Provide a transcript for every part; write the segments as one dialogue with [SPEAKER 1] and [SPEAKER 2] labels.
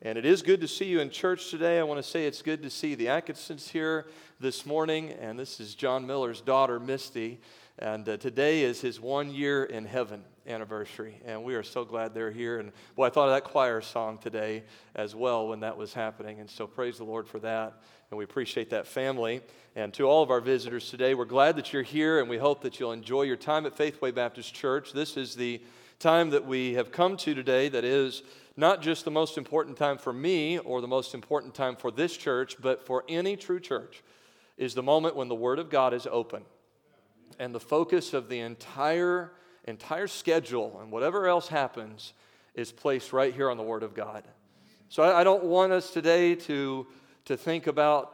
[SPEAKER 1] And it is good to see you in church today. I want to say it's good to see the Atkinsons here this morning. And this is John Miller's daughter, Misty. And today is his 1 year in heaven anniversary. And we are so glad they're here. And boy, I thought of that choir song today as well when that was happening. And so praise the Lord for that. And we appreciate that family. And to all of our visitors today, we're glad that you're here. And we hope that you'll enjoy your time at Faithway Baptist Church. This is the time that we have come to today that is not just the most important time for me or the most important time for this church, but for any true church, is the moment when the Word of God is open. And the focus of the entire schedule and whatever else happens is placed right here on the Word of God. So I don't want us today to think about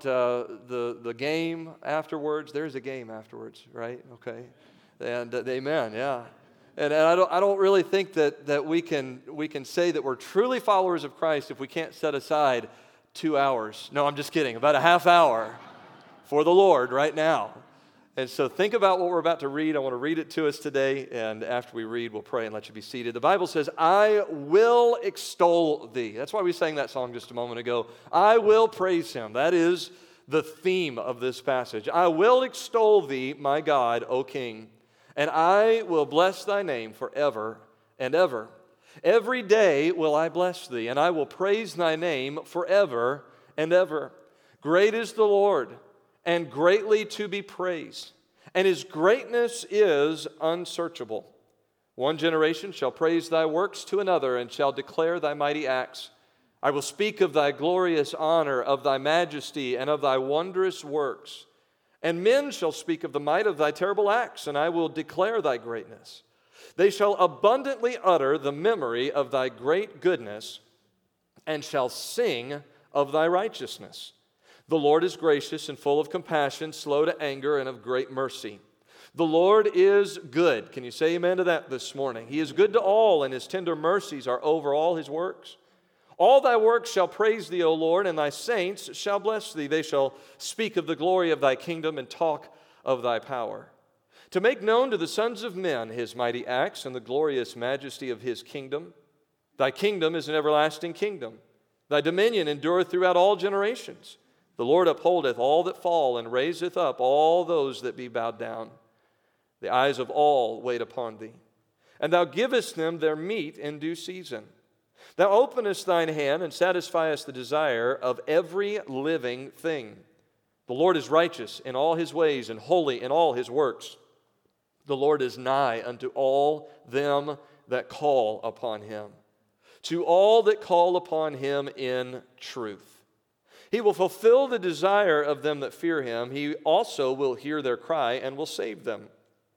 [SPEAKER 1] the game afterwards. There's a game afterwards, right? Okay. And amen, yeah. And I don't really think that we can say that we're truly followers of Christ if we can't set aside 2 hours. No, I'm just kidding. About a half hour for the Lord right now. And so think about what we're about to read. I want to read it to us today. And after we read, we'll pray and let you be seated. The Bible says, I will extol thee. That's why we sang that song just a moment ago. I will praise him. That is the theme of this passage. I will extol thee, my God, O King. And I will bless thy name forever and ever. Every day will I bless thee, and I will praise thy name forever and ever. Great is the Lord, and greatly to be praised, and his greatness is unsearchable. One generation shall praise thy works to another, and shall declare thy mighty acts. I will speak of thy glorious honor, of thy majesty, and of thy wondrous works. And men shall speak of the might of thy terrible acts, and I will declare thy greatness. They shall abundantly utter the memory of thy great goodness, and shall sing of thy righteousness. The Lord is gracious and full of compassion, slow to anger, and of great mercy. The Lord is good. Can you say amen to that this morning? He is good to all, and his tender mercies are over all his works. All thy works shall praise thee, O Lord, and thy saints shall bless thee. They shall speak of the glory of thy kingdom and talk of thy power. To make known to the sons of men his mighty acts and the glorious majesty of his kingdom. Thy kingdom is an everlasting kingdom. Thy dominion endureth throughout all generations. The Lord upholdeth all that fall, and raiseth up all those that be bowed down. The eyes of all wait upon thee. And thou givest them their meat in due season. Thou openest thine hand and satisfiest the desire of every living thing. The Lord is righteous in all his ways and holy in all his works. The Lord is nigh unto all them that call upon him, to all that call upon him in truth. He will fulfill the desire of them that fear him. He also will hear their cry and will save them.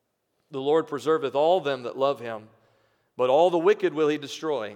[SPEAKER 1] The Lord preserveth all them that love him, but all the wicked will he destroy.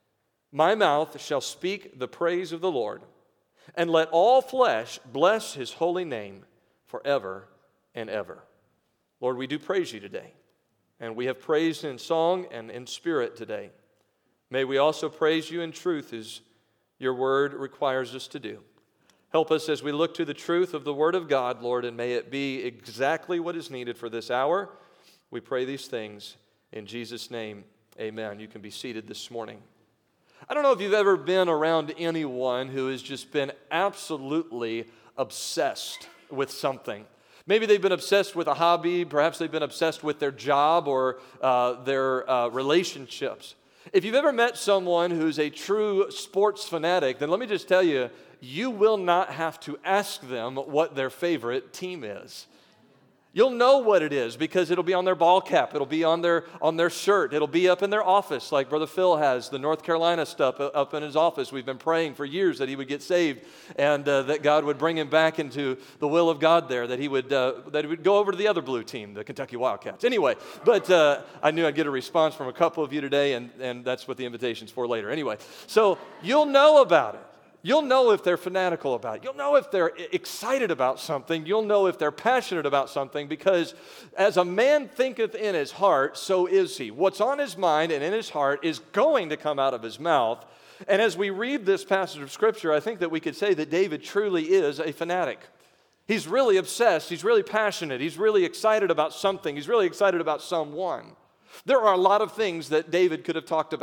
[SPEAKER 1] My mouth shall speak the praise of the Lord, and let all flesh bless his holy name forever and ever. Lord, we do praise you today, and we have praised in song and in spirit today. May we also praise you in truth as your word requires us to do. Help us as we look to the truth of the word of God, Lord, and may it be exactly what is needed for this hour. We pray these things in Jesus' name. Amen. You can be seated this morning. I don't know if you've ever been around anyone who has just been absolutely obsessed with something. Maybe they've been obsessed with a hobby, perhaps they've been obsessed with their job or their relationships. If you've ever met someone who's a true sports fanatic, then let me just tell you, you will not have to ask them what their favorite team is. You'll know what it is because it'll be on their ball cap. It'll be on their shirt. It'll be up in their office like Brother Phil has, the North Carolina stuff up in his office. We've been praying for years that he would get saved and that God would bring him back into the will of God there, that he would go over to the other blue team, the Kentucky Wildcats. Anyway, but I knew I'd get a response from a couple of you today, and that's what the invitation's for later. Anyway, so you'll know about it. You'll know if they're fanatical about it. You'll know if they're excited about something. You'll know if they're passionate about something, because as a man thinketh in his heart, so is he. What's on his mind and in his heart is going to come out of his mouth. And as we read this passage of Scripture, I think that we could say that David truly is a fanatic. He's really obsessed. He's really passionate. He's really excited about something. He's really excited about someone. There are a lot of things that David could have talked about.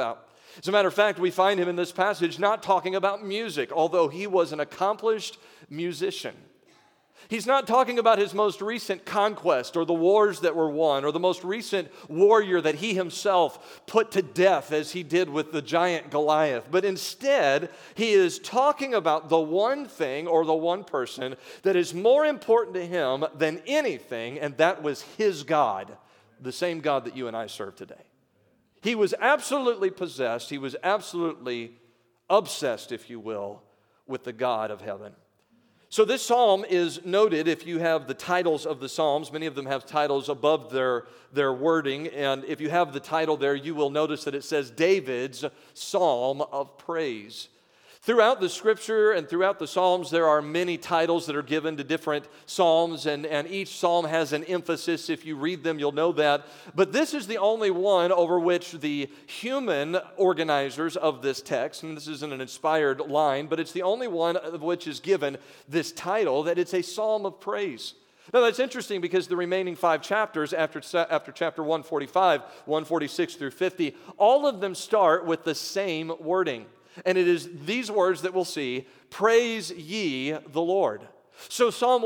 [SPEAKER 1] As a matter of fact, we find him in this passage not talking about music, although he was an accomplished musician. He's not talking about his most recent conquest or the wars that were won or the most recent warrior that he himself put to death as he did with the giant Goliath. But instead, he is talking about the one thing or the one person that is more important to him than anything, and that was his God, the same God that you and I serve today. He was absolutely possessed. He was absolutely obsessed, if you will, with the God of heaven. So this psalm is noted, if you have the titles of the psalms, many of them have titles above their wording, and if you have the title there, you will notice that it says David's Psalm of Praise. Throughout the Scripture and throughout the Psalms, there are many titles that are given to different psalms, and each psalm has an emphasis. If you read them, you'll know that. But this is the only one over which the human organizers of this text, and this isn't an inspired line, but it's the only one of which is given this title, that it's a psalm of praise. Now, that's interesting because the remaining 5 chapters after chapter 145, 146 through 50, all of them start with the same wording. And it is these words that we'll see, praise ye the Lord. So Psalm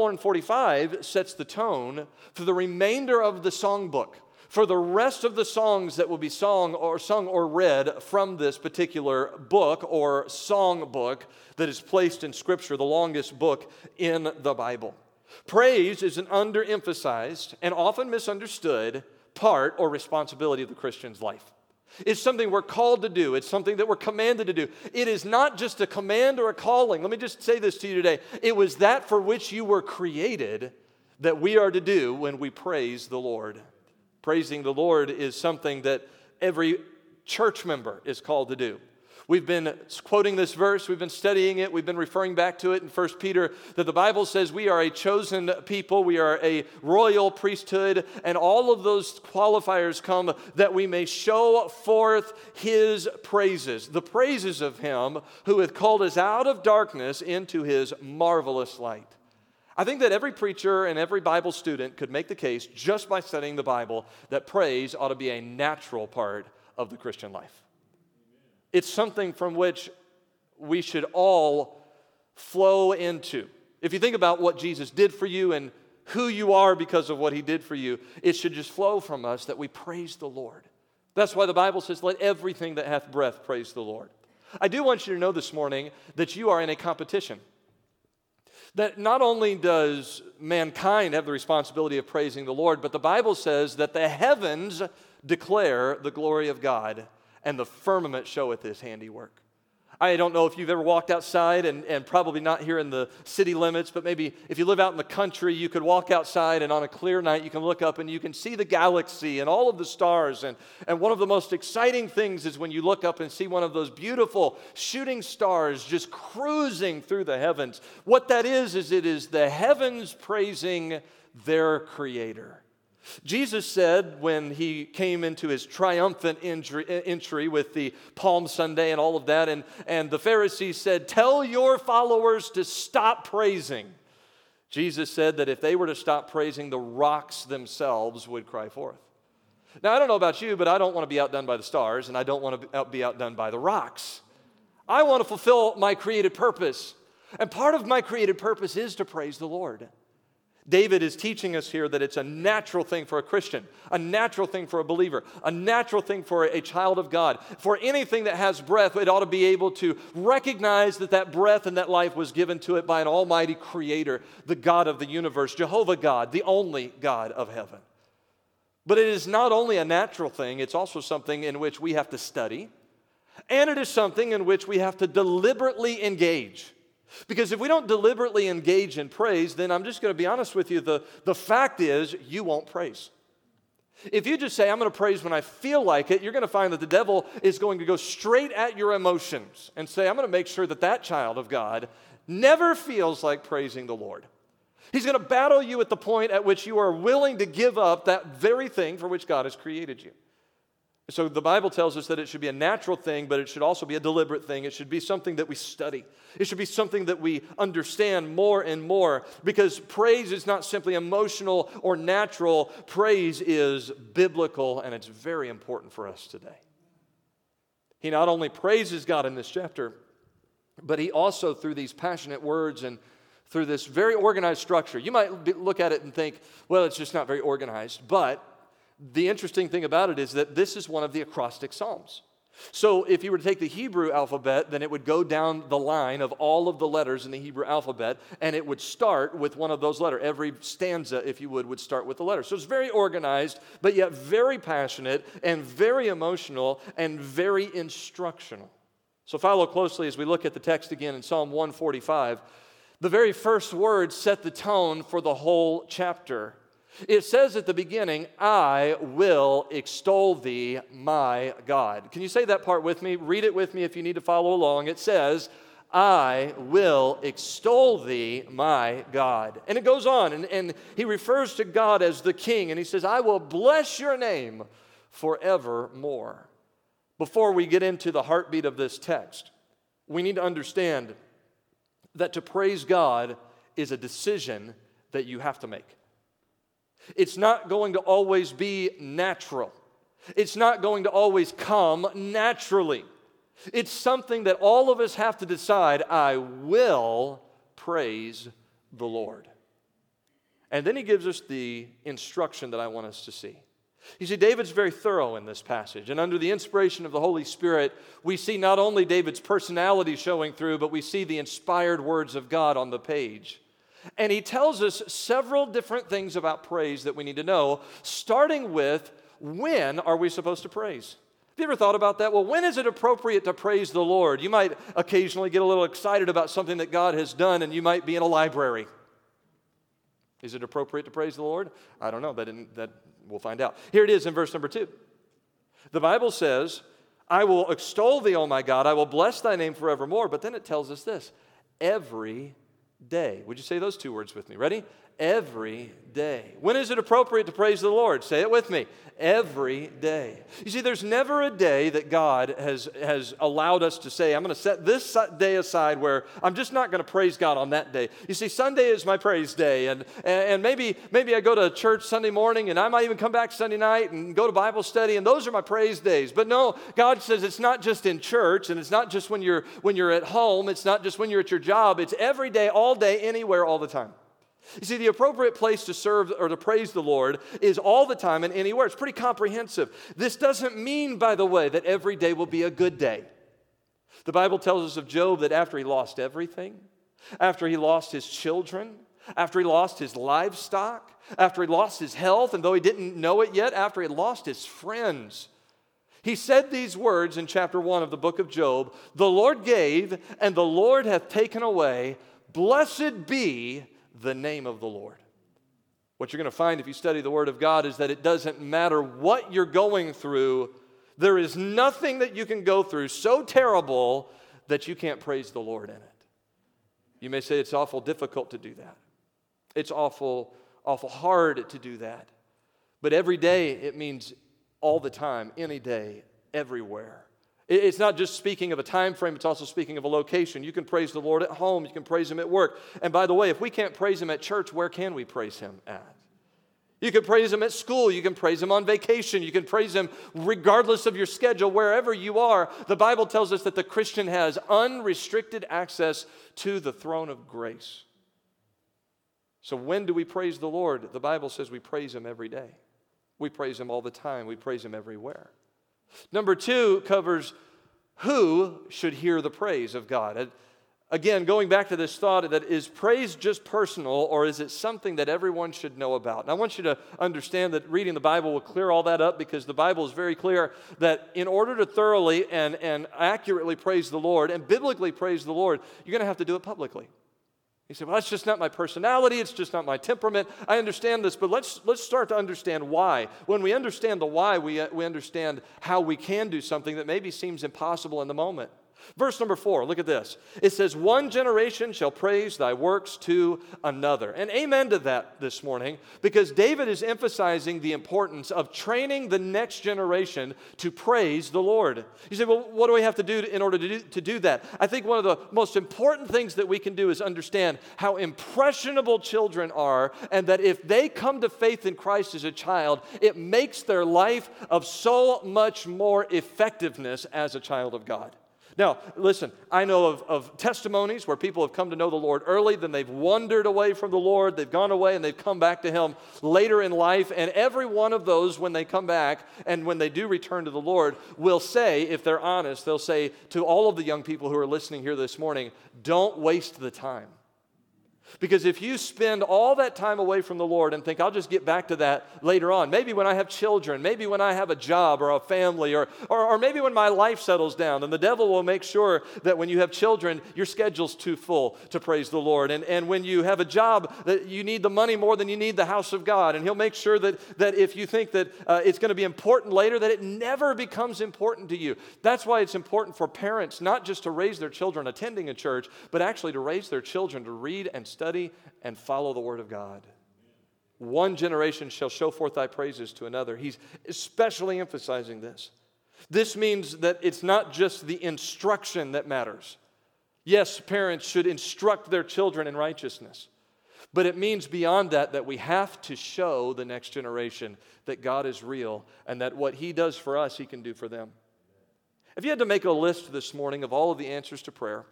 [SPEAKER 1] 145 sets the tone for the remainder of the songbook, for the rest of the songs that will be sung or read from this particular book or song book that is placed in Scripture, the longest book in the Bible. Praise is an underemphasized and often misunderstood part or responsibility of the Christian's life. It's something we're called to do. It's something that we're commanded to do. It is not just a command or a calling. Let me just say this to you today. It was that for which you were created that we are to do when we praise the Lord. Praising the Lord is something that every church member is called to do. We've been quoting this verse, we've been studying it, we've been referring back to it in 1 Peter, that the Bible says we are a chosen people, we are a royal priesthood, and all of those qualifiers come that we may show forth His praises, the praises of Him who hath called us out of darkness into His marvelous light. I think that every preacher and every Bible student could make the case, just by studying the Bible, that praise ought to be a natural part of the Christian life. It's something from which we should all flow into. If you think about what Jesus did for you and who you are because of what He did for you, it should just flow from us that we praise the Lord. That's why the Bible says, let everything that hath breath praise the Lord. I do want you to know this morning that you are in a competition. That not only does mankind have the responsibility of praising the Lord, but the Bible says that the heavens declare the glory of God, and the firmament showeth His handiwork. I don't know if you've ever walked outside, and probably not here in the city limits, but maybe if you live out in the country, you could walk outside, and on a clear night, you can look up and you can see the galaxy and all of the stars. And one of the most exciting things is when you look up and see one of those beautiful shooting stars just cruising through the heavens. What that is it is the heavens praising their Creator. Jesus said when He came into His triumphant entry with the Palm Sunday and all of that, and the Pharisees said, tell your followers to stop praising. Jesus said that if they were to stop praising, the rocks themselves would cry forth. Now, I don't know about you, but I don't want to be outdone by the stars, and I don't want to be outdone by the rocks. I want to fulfill my created purpose, and part of my created purpose is to praise the Lord. David is teaching us here that it's a natural thing for a Christian, a natural thing for a believer, a natural thing for a child of God. For anything that has breath, it ought to be able to recognize that that breath and that life was given to it by an almighty creator, the God of the universe, Jehovah God, the only God of heaven. But it is not only a natural thing, it's also something in which we have to study, and it is something in which we have to deliberately engage. Because if we don't deliberately engage in praise, then I'm just going to be honest with you, the fact is you won't praise. If you just say, I'm going to praise when I feel like it, you're going to find that the devil is going to go straight at your emotions and say, I'm going to make sure that that child of God never feels like praising the Lord. He's going to battle you at the point at which you are willing to give up that very thing for which God has created you. So the Bible tells us that it should be a natural thing, but it should also be a deliberate thing. It should be something that we study. It should be something that we understand more and more, because praise is not simply emotional or natural. Praise is biblical, and it's very important for us today. He not only praises God in this chapter, but he also, through these passionate words and through this very organized structure, you might look at it and think, well, it's just not very organized. But the interesting thing about it is that this is one of the acrostic psalms. So if you were to take the Hebrew alphabet, then it would go down the line of all of the letters in the Hebrew alphabet, and it would start with one of those letters. Every stanza, if you would start with the letter. So it's very organized, but yet very passionate and very emotional and very instructional. So follow closely as we look at the text again in Psalm 145. The very first words set the tone for the whole chapter. It says at the beginning, I will extol thee, my God. Can you say that part with me? Read it with me if you need to follow along. It says, I will extol thee, my God. And it goes on, and he refers to God as the King, and he says, I will bless your name forevermore. Before we get into the heartbeat of this text, we need to understand that to praise God is a decision that you have to make. It's not going to always be natural. It's not going to always come naturally. It's something that all of us have to decide, I will praise the Lord. And then he gives us the instruction that I want us to see. You see, David's very thorough in this passage, and under the inspiration of the Holy Spirit, we see not only David's personality showing through, but we see the inspired words of God on the page. And he tells us several different things about praise that we need to know, starting with, when are we supposed to praise? Have you ever thought about that? Well, when is it appropriate to praise the Lord? You might occasionally get a little excited about something that God has done, and you might be in a library. Is it appropriate to praise the Lord? I don't know, but that we'll find out. Here it is in verse number 2. The Bible says, I will extol thee, O my God, I will bless thy name forevermore. But then it tells us this, every day. Would you say those two words with me? Ready? Every day. When is it appropriate to praise the Lord? Say it with me. Every day. You see, there's never a day that God has allowed us to say, I'm going to set this day aside where I'm just not going to praise God on that day. You see, Sunday is my praise day, and maybe I go to church Sunday morning, and I might even come back Sunday night and go to Bible study, and those are my praise days. But no, God says it's not just in church, and it's not just when you're at home, it's not just when you're at your job, it's every day, all day, anywhere, all the time. You see, the appropriate place to serve or to praise the Lord is all the time and anywhere. It's pretty comprehensive. This doesn't mean, by the way, that every day will be a good day. The Bible tells us of Job that after he lost everything, after he lost his children, after he lost his livestock, after he lost his health, and though he didn't know it yet, after he had lost his friends, he said these words in chapter 1 of the book of Job, the Lord gave, and the Lord hath taken away. Blessed be the name of the Lord. What you're going to find if you study the Word of God is that it doesn't matter what you're going through. There is nothing that you can go through so terrible that you can't praise the Lord in it. You may say it's awful difficult to do that. It's awful hard to do that. But every day, it means all the time, any day, everywhere. It's not just speaking of a time frame, it's also speaking of a location. You can praise the Lord at home, you can praise Him at work. And by the way, if we can't praise Him at church, where can we praise Him at? You can praise Him at school, you can praise Him on vacation, you can praise Him regardless of your schedule, wherever you are. The Bible tells us that the Christian has unrestricted access to the throne of grace. So when do we praise the Lord? The Bible says we praise Him every day. We praise Him all the time, we praise Him everywhere. Number 2 covers who should hear the praise of God. Again, going back to this thought that is praise just personal or is it something that everyone should know about? And I want you to understand that reading the Bible will clear all that up because the Bible is very clear that in order to thoroughly and accurately praise the Lord and biblically praise the Lord, you're going to have to do it publicly. You say, well, that's just not my personality. It's just not my temperament. I understand this, but let's start to understand why. When we understand the why, we understand how we can do something that maybe seems impossible in the moment. Verse number 4, look at this. It says, one generation shall praise thy works to another. And amen to that this morning, because David is emphasizing the importance of training the next generation to praise the Lord. You say, well, what do we have to do in order to do that? I think one of the most important things that we can do is understand how impressionable children are, and that if they come to faith in Christ as a child, it makes their life of so much more effectiveness as a child of God. Now, listen, I know of testimonies where people have come to know the Lord early, then they've wandered away from the Lord, they've gone away and they've come back to Him later in life, and every one of those, when they come back and when they do return to the Lord, will say, if they're honest, they'll say to all of the young people who are listening here this morning, don't waste the time. Because if you spend all that time away from the Lord and think, I'll just get back to that later on, maybe when I have children, maybe when I have a job or a family, or maybe when my life settles down, then the devil will make sure that when you have children, your schedule's too full to praise the Lord. And when you have a job, that you need the money more than you need the house of God. And he'll make sure that if you think that it's going to be important later, that it never becomes important to you. That's why it's important for parents not just to raise their children attending a church, but actually to raise their children to read and study and follow the Word of God. One generation shall show forth thy praises to another. He's especially emphasizing this. This means that it's not just the instruction that matters. Yes, parents should instruct their children in righteousness. But it means beyond that we have to show the next generation that God is real and that what He does for us, He can do for them. If you had to make a list this morning of all of the answers to prayer,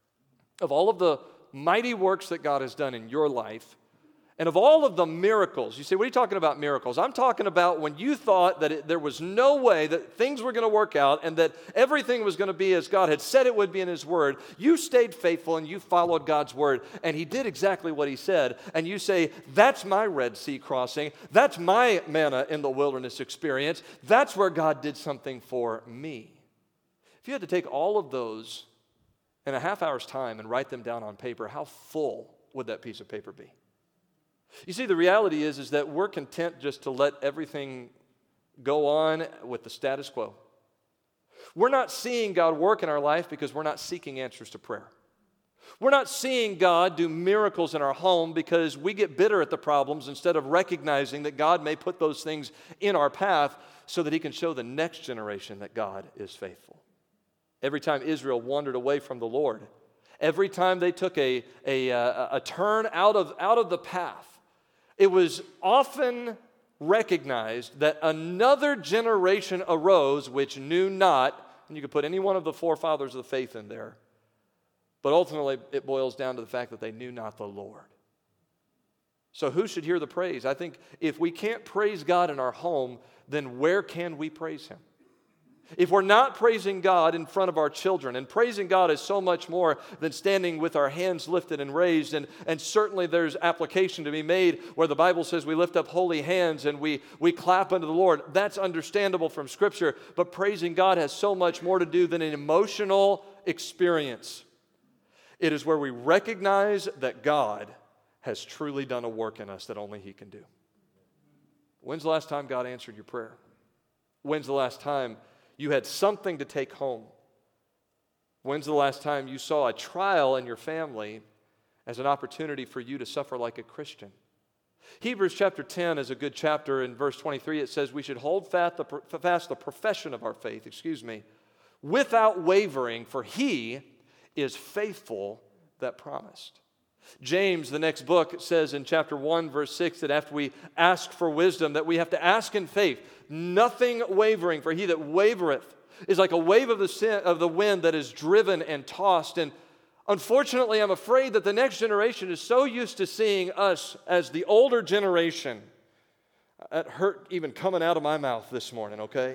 [SPEAKER 1] of all of the mighty works that God has done in your life, and of all of the miracles. You say, what are you talking about miracles? I'm talking about when you thought that there was no way that things were going to work out and that everything was going to be as God had said it would be in His Word. You stayed faithful and you followed God's Word, and He did exactly what He said. And you say, that's my Red Sea crossing. That's my manna in the wilderness experience. That's where God did something for me. If you had to take all of those in a half hour's time and write them down on paper, how full would that piece of paper be? You see, the reality is that we're content just to let everything go on with the status quo. We're not seeing God work in our life because we're not seeking answers to prayer. We're not seeing God do miracles in our home because we get bitter at the problems instead of recognizing that God may put those things in our path so that He can show the next generation that God is faithful. Every time Israel wandered away from the Lord, every time they took a turn out of the path, it was often recognized that another generation arose which knew not, and you could put any one of the forefathers of the faith in there, but ultimately it boils down to the fact that they knew not the Lord. So who should hear the praise? I think if we can't praise God in our home, then where can we praise Him? If we're not praising God in front of our children, and praising God is so much more than standing with our hands lifted and raised, and certainly there's application to be made where the Bible says we lift up holy hands and we clap unto the Lord. That's understandable from Scripture, but praising God has so much more to do than an emotional experience. It is where we recognize that God has truly done a work in us that only He can do. When's the last time God answered your prayer? When's the last time you had something to take home? When's the last time you saw a trial in your family as an opportunity for you to suffer like a Christian? Hebrews chapter 10 is a good chapter. In verse 23, it says we should hold fast the profession of our faith, without wavering, for He is faithful that promised. James, the next book, says in chapter 1, verse 6, that after we ask for wisdom, that we have to ask in faith, nothing wavering, for he that wavereth is like a wave of the wind that is driven and tossed. And unfortunately, I'm afraid that the next generation is so used to seeing us as the older generation. That hurt even coming out of my mouth this morning, okay?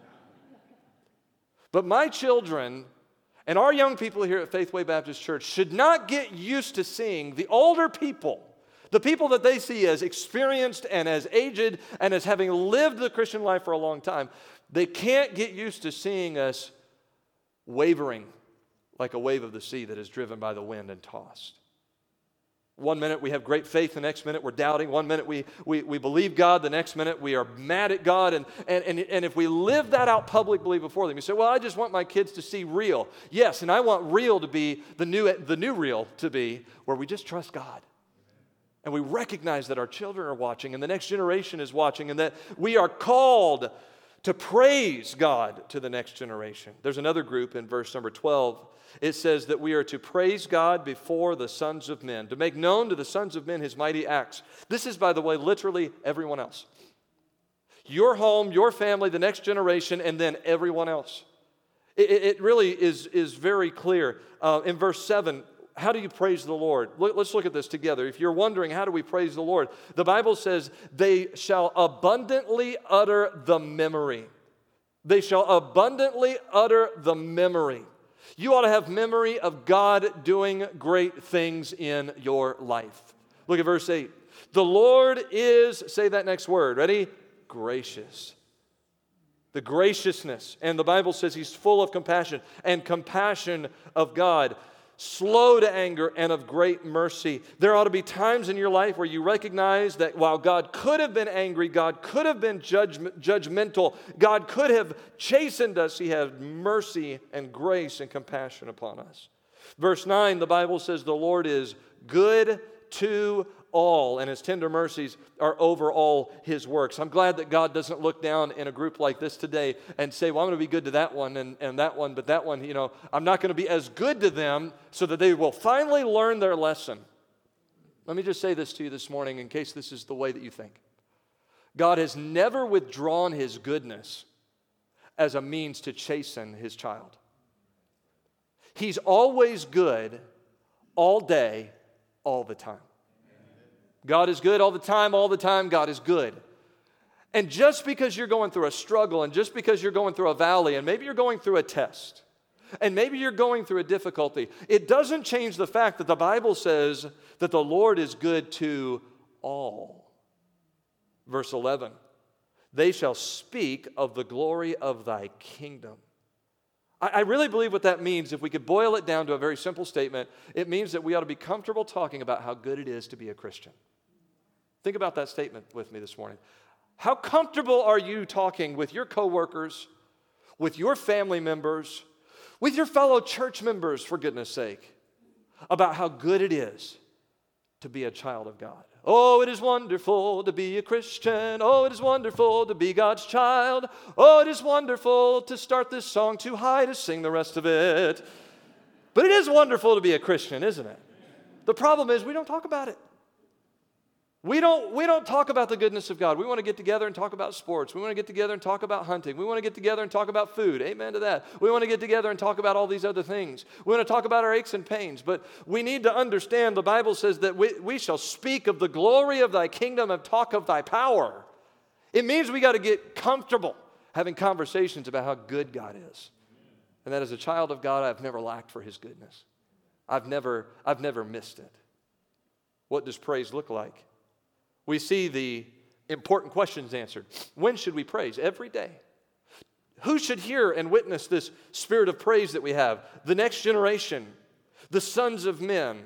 [SPEAKER 1] But my children and our young people here at Faithway Baptist Church should not get used to seeing the older people, the people that they see as experienced and as aged and as having lived the Christian life for a long time. They can't get used to seeing us wavering like a wave of the sea that is driven by the wind and tossed. One minute we have great faith, the next minute we're doubting. One minute we believe God, the next minute we are mad at God. And if we live that out publicly before them, you say, well, I just want my kids to see real. Yes, and I want real to be the new real to be where we just trust God. And we recognize that our children are watching and the next generation is watching and that we are called to praise God to the next generation. There's another group in verse number 12. It says that we are to praise God before the sons of men, to make known to the sons of men his mighty acts. This is, by the way, literally everyone else. Your home, your family, the next generation, and then everyone else. It really is very clear. In verse 7, how do you praise the Lord? Let's look at this together. If you're wondering, how do we praise the Lord? The Bible says, they shall abundantly utter the memory. They shall abundantly utter the memory. You ought to have memory of God doing great things in your life. Look at verse 8. The Lord is, say that next word, ready? Gracious. The graciousness. And the Bible says he's full of compassion, and compassion of God. Slow to anger and of great mercy. There ought to be times in your life where you recognize that while God could have been angry, God could have been judgmental, God could have chastened us, he had mercy and grace and compassion upon us. Verse 9, the Bible says the Lord is good to all, and his tender mercies are over all his works. I'm glad that God doesn't look down in a group like this today and say, well, I'm going to be good to that one and that one, but that one, I'm not going to be as good to them so that they will finally learn their lesson. Let me just say this to you this morning in case this is the way that you think. God has never withdrawn his goodness as a means to chasten his child. He's always good all day, all the time. God is good all the time, God is good. And just because you're going through a struggle, and just because you're going through a valley, and maybe you're going through a test, and maybe you're going through a difficulty, it doesn't change the fact that the Bible says that the Lord is good to all. Verse 11, they shall speak of the glory of thy kingdom. I really believe what that means, if we could boil it down to a very simple statement, it means that we ought to be comfortable talking about how good it is to be a Christian. Think about that statement with me this morning. How comfortable are you talking with your coworkers, with your family members, with your fellow church members, for goodness sake, about how good it is to be a child of God? Oh, it is wonderful to be a Christian. Oh, it is wonderful to be God's child. Oh, it is wonderful to start this song too high to sing the rest of it. But it is wonderful to be a Christian, isn't it? The problem is we don't talk about it. We don't talk about the goodness of God. We want to get together and talk about sports. We want to get together and talk about hunting. We want to get together and talk about food. Amen to that. We want to get together and talk about all these other things. We want to talk about our aches and pains. But we need to understand the Bible says that we shall speak of the glory of thy kingdom and talk of thy power. It means we got to get comfortable having conversations about how good God is. And that as a child of God, I've never lacked for his goodness. I've never missed it. What does praise look like? We see the important questions answered. When should we praise? Every day. Who should hear and witness this spirit of praise that we have? The next generation, the sons of men.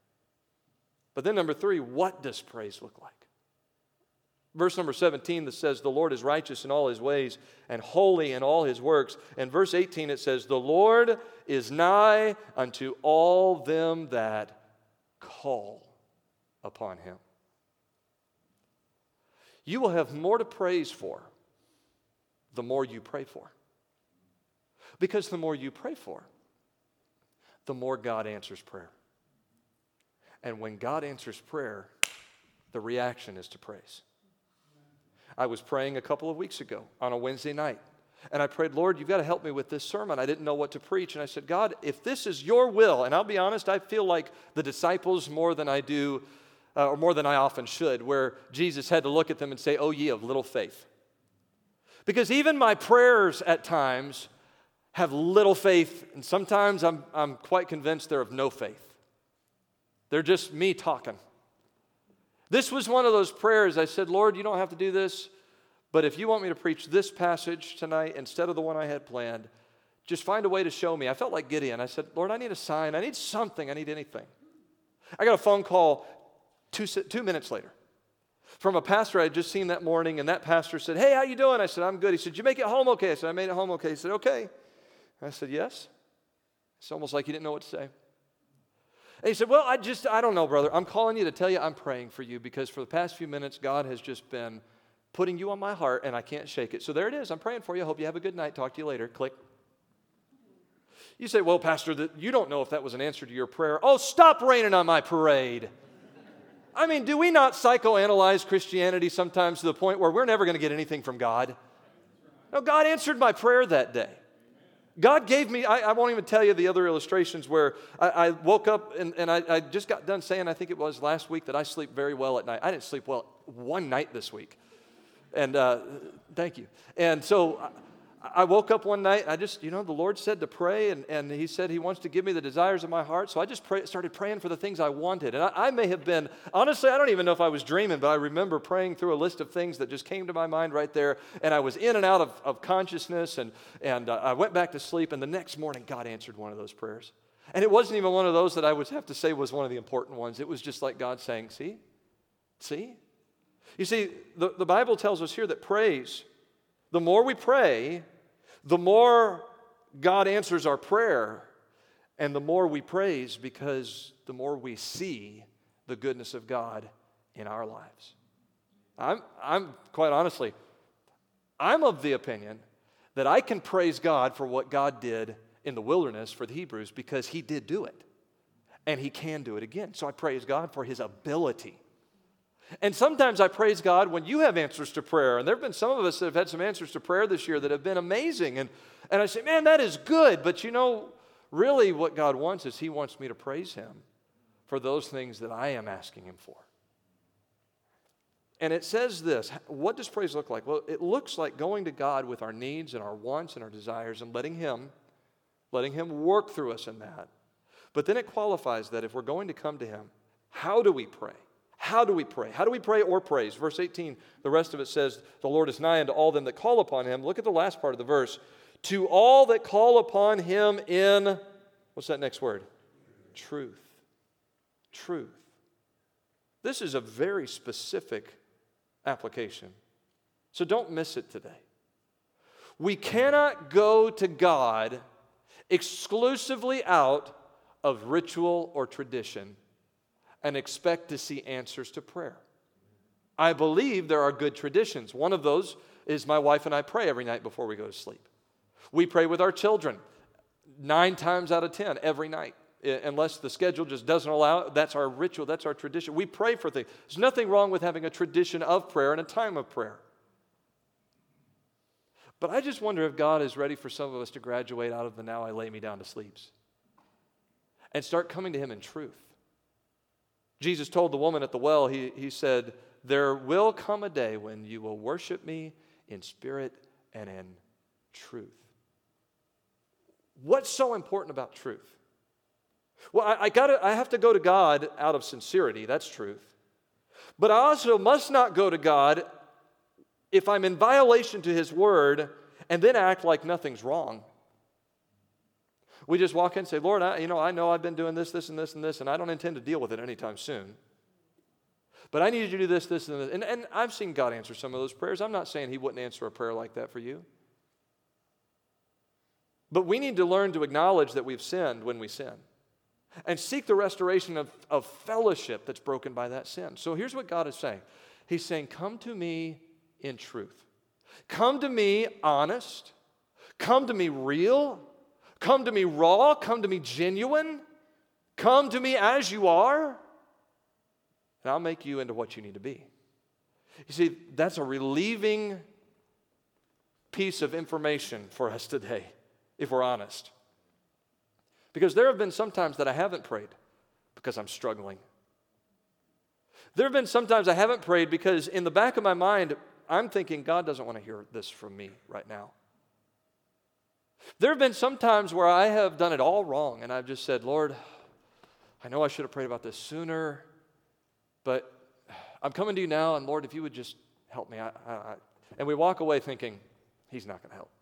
[SPEAKER 1] But then number 3, what does praise look like? Verse number 17 that says, the Lord is righteous in all his ways and holy in all his works. And verse 18 it says, the Lord is nigh unto all them that call upon him. You will have more to praise for the more you pray for. Because the more you pray for, the more God answers prayer. And when God answers prayer, the reaction is to praise. I was praying a couple of weeks ago on a Wednesday night. And I prayed, Lord, you've got to help me with this sermon. I didn't know what to preach. And I said, God, if this is your will, and I'll be honest, I feel like the disciples more than I do or more than I often should, where Jesus had to look at them and say, oh, ye of little faith. Because even my prayers at times have little faith, and sometimes I'm quite convinced they're of no faith. They're just me talking. This was one of those prayers. I said, Lord, you don't have to do this, but if you want me to preach this passage tonight instead of the one I had planned, just find a way to show me. I felt like Gideon. I said, Lord, I need a sign. I need something. I need anything. I got a phone call 2 minutes later, from a pastor I had just seen that morning, and that pastor said, "Hey, how you doing?" I said, "I'm good." He said, "Did you make it home okay?" I said, "I made it home okay." He said, "Okay." I said, "Yes." It's almost like he didn't know what to say. And he said, "Well, I don't know, brother. I'm calling you to tell you I'm praying for you because for the past few minutes, God has just been putting you on my heart, and I can't shake it. So there it is. I'm praying for you. I hope you have a good night. Talk to you later." Click. You say, "Well, Pastor, you don't know if that was an answer to your prayer." Oh, stop raining on my parade. I mean, do we not psychoanalyze Christianity sometimes to the point where we're never going to get anything from God? No, God answered my prayer that day. God gave me, I won't even tell you the other illustrations where I woke up and I just got done saying, I think it was last week, that I sleep very well at night. I didn't sleep well one night this week. And thank you. And so I woke up one night, the Lord said to pray, and He said He wants to give me the desires of my heart. So I just started praying for the things I wanted. And I may have been, honestly, I don't even know if I was dreaming, but I remember praying through a list of things that just came to my mind right there. And I was in and out of consciousness, and I went back to sleep. And the next morning, God answered one of those prayers. And it wasn't even one of those that I would have to say was one of the important ones. It was just like God saying, see? You see, the Bible tells us here that praise, the more we pray, the more God answers our prayer, and the more we praise because the more we see the goodness of God in our lives. I'm quite honestly, I'm of the opinion that I can praise God for what God did in the wilderness for the Hebrews because He did do it, and He can do it again. So I praise God for His ability. And sometimes I praise God when you have answers to prayer. And there have been some of us that have had some answers to prayer this year that have been amazing. And I say, man, that is good. But really what God wants is He wants me to praise Him for those things that I am asking Him for. And it says this. What does praise look like? Well, it looks like going to God with our needs and our wants and our desires and letting Him work through us in that. But then it qualifies that if we're going to come to Him, how do we pray? How do we pray? How do we pray or praise? Verse 18, the rest of it says, "The Lord is nigh unto all them that call upon Him." Look at the last part of the verse. "To all that call upon Him in," what's that next word? Truth. Truth. This is a very specific application. So don't miss it today. We cannot go to God exclusively out of ritual or tradition and expect to see answers to prayer. I believe there are good traditions. One of those is my wife and I pray every night before we go to sleep. We pray with our children 9 times out of 10 every night. Unless the schedule just doesn't allow it, that's our ritual, that's our tradition. We pray for things. There's nothing wrong with having a tradition of prayer and a time of prayer. But I just wonder if God is ready for some of us to graduate out of the "now I lay me down to sleeps" and start coming to Him in truth. Jesus told the woman at the well, he said, "There will come a day when you will worship me in spirit and in truth." What's so important about truth? Well, I have to go to God out of sincerity, that's truth. But I also must not go to God if I'm in violation to His word and then act like nothing's wrong. We just walk in and say, "Lord, I know I've been doing this, and this, and this, and I don't intend to deal with it anytime soon. But I need you to do this, this, and this." And I've seen God answer some of those prayers. I'm not saying He wouldn't answer a prayer like that for you. But we need to learn to acknowledge that we've sinned when we sin and seek the restoration of fellowship that's broken by that sin. So here's what God is saying. He's saying, come to me in truth. Come to me honest. Come to me real. Come to me raw. Come to me genuine. Come to me as you are, and I'll make you into what you need to be. You see, that's a relieving piece of information for us today, if we're honest. Because there have been some times that I haven't prayed because I'm struggling. There have been some times I haven't prayed because in the back of my mind, I'm thinking, God doesn't want to hear this from me right now. There have been some times where I have done it all wrong, and I've just said, Lord, I know I should have prayed about this sooner, but I'm coming to you now, and Lord, if you would just help me. And we walk away thinking, He's not going to help.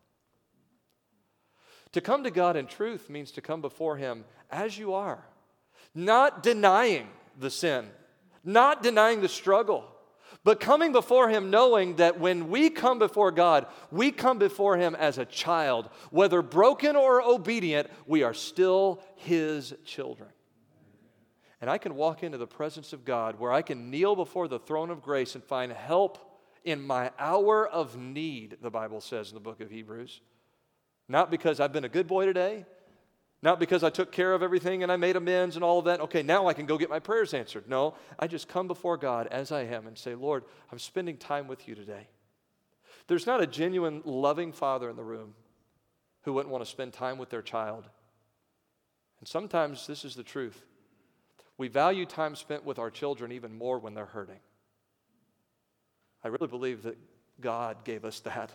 [SPEAKER 1] To come to God in truth means to come before Him as you are, not denying the sin, not denying the struggle, but coming before Him knowing that when we come before God, we come before Him as a child. Whether broken or obedient, we are still His children. And I can walk into the presence of God where I can kneel before the throne of grace and find help in my hour of need, the Bible says in the book of Hebrews. Not because I've been a good boy today, not because I took care of everything and I made amends and all of that. Okay, now I can go get my prayers answered. No, I just come before God as I am and say, Lord, I'm spending time with you today. There's not a genuine, loving father in the room who wouldn't want to spend time with their child. And sometimes this is the truth. We value time spent with our children even more when they're hurting. I really believe that God gave us that.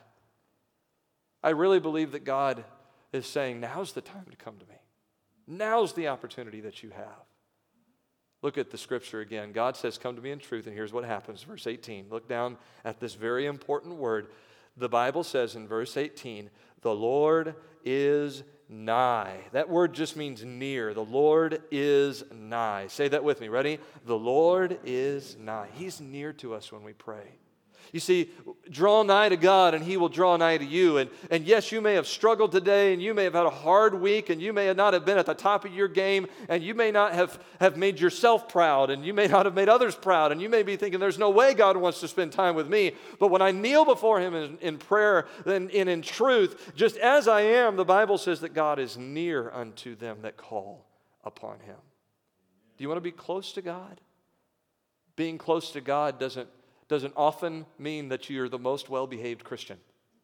[SPEAKER 1] I really believe that God is saying, now's the time to come to me. Now's the opportunity that you have. Look at the scripture again. God says, come to me in truth, and here's what happens. Verse 18. Look down at this very important word. The Bible says in verse 18, the Lord is nigh. That word just means near. The Lord is nigh. Say that with me. Ready? The Lord is nigh. He's near to us when we pray. You see, draw nigh to God and He will draw nigh to you. And yes, you may have struggled today and you may have had a hard week and you may not have been at the top of your game and you may not have made yourself proud and you may not have made others proud and you may be thinking there's no way God wants to spend time with me. But when I kneel before Him in prayer and in truth, just as I am, the Bible says that God is near unto them that call upon Him. Do you want to be close to God? Being close to God doesn't often mean that you're the most well-behaved Christian.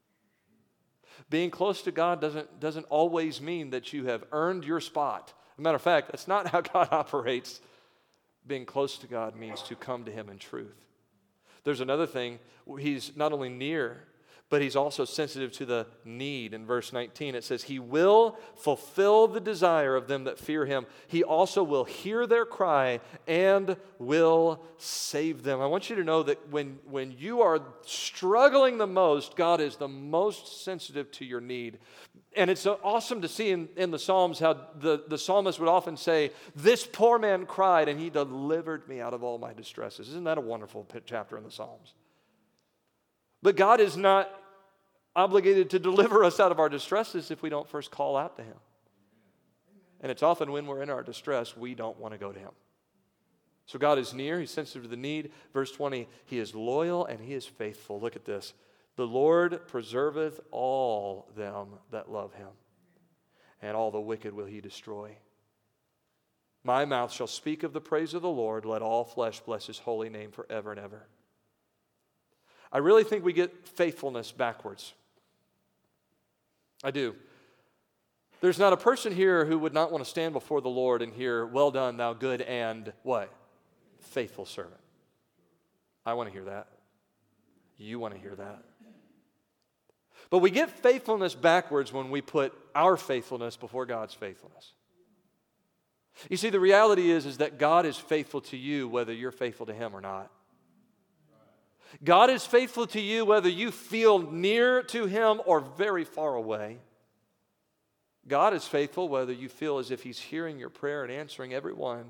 [SPEAKER 1] Being close to God doesn't always mean that you have earned your spot. As a matter of fact, that's not how God operates. Being close to God means to come to Him in truth. There's another thing. He's not only near, but He's also sensitive to the need. In verse 19, it says, He will fulfill the desire of them that fear Him. He also will hear their cry and will save them. I want you to know that when you are struggling the most, God is the most sensitive to your need. And it's awesome to see in the Psalms how the psalmist would often say, this poor man cried and He delivered me out of all my distresses. Isn't that a wonderful chapter in the Psalms? But God is not obligated to deliver us out of our distresses if we don't first call out to Him. And it's often when we're in our distress, we don't want to go to Him. So God is near. He's sensitive to the need. Verse 20, He is loyal and He is faithful. Look at this. The Lord preserveth all them that love Him, and all the wicked will He destroy. My mouth shall speak of the praise of the Lord. Let all flesh bless His holy name forever and ever. I really think we get faithfulness backwards. I do. There's not a person here who would not want to stand before the Lord and hear, well done, thou good and what? Faithful servant. I want to hear that. You want to hear that. But we get faithfulness backwards when we put our faithfulness before God's faithfulness. You see, the reality is that God is faithful to you whether you're faithful to Him or not. God is faithful to you whether you feel near to Him or very far away. God is faithful whether you feel as if He's hearing your prayer and answering every one,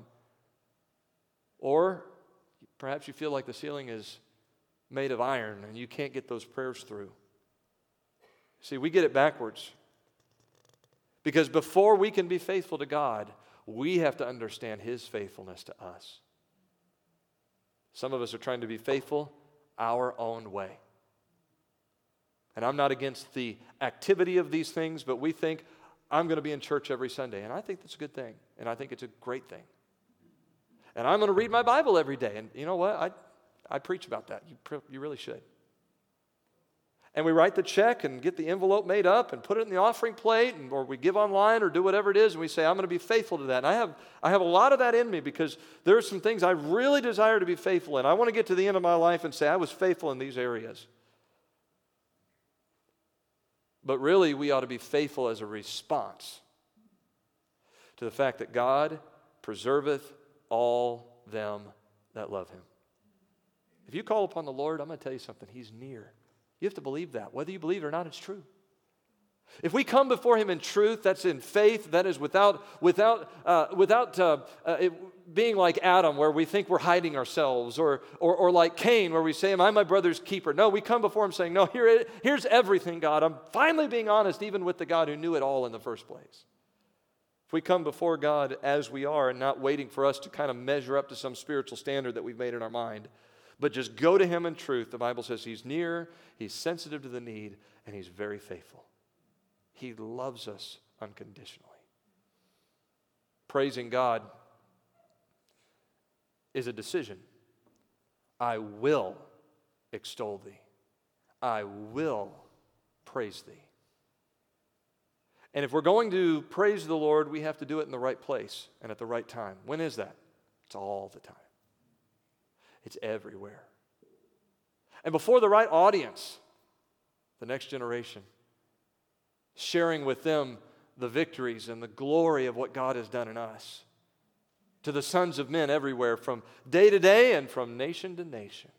[SPEAKER 1] or perhaps you feel like the ceiling is made of iron and you can't get those prayers through. See, we get it backwards. Because before we can be faithful to God, we have to understand His faithfulness to us. Some of us are trying to be faithful our own way. And I'm not against the activity of these things, but we think, I'm going to be in church every Sunday. And I think that's a good thing. And I think it's a great thing. And I'm going to read my Bible every day. And you know what? I preach about that. You really should. And we write the check and get the envelope made up and put it in the offering plate, or we give online or do whatever it is, and we say, I'm going to be faithful to that. And I have a lot of that in me because there are some things I really desire to be faithful in. I want to get to the end of my life and say, I was faithful in these areas. But really, we ought to be faithful as a response to the fact that God preserveth all them that love Him. If you call upon the Lord, I'm going to tell you something. He's near. You have to believe that. Whether you believe it or not, it's true. If we come before Him in truth, that's in faith, that is without being like Adam, where we think we're hiding ourselves, or like Cain, where we say, am I my brother's keeper? No, we come before Him saying, no, here's everything, God. I'm finally being honest, even with the God who knew it all in the first place. If we come before God as we are and not waiting for us to kind of measure up to some spiritual standard that we've made in our mind, but just go to Him in truth, the Bible says He's near, He's sensitive to the need, and He's very faithful. He loves us unconditionally. Praising God is a decision. I will extol Thee. I will praise Thee. And if we're going to praise the Lord, we have to do it in the right place and at the right time. When is that? It's all the time. It's everywhere. And before the right audience, the next generation, sharing with them the victories and the glory of what God has done in us, to the sons of men everywhere, from day to day and from nation to nation.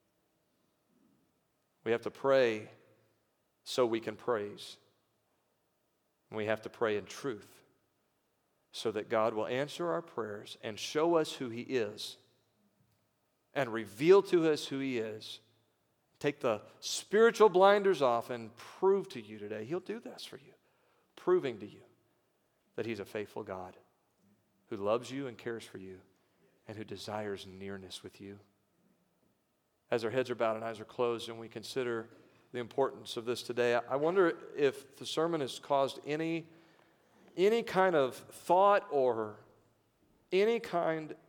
[SPEAKER 1] We have to pray so we can praise. And we have to pray in truth so that God will answer our prayers and show us who He is and reveal to us who He is. Take the spiritual blinders off and prove to you today. He'll do this for you, proving to you that He's a faithful God who loves you and cares for you and who desires nearness with you. As our heads are bowed and eyes are closed and we consider the importance of this today, I wonder if the sermon has caused any kind of thought or any kind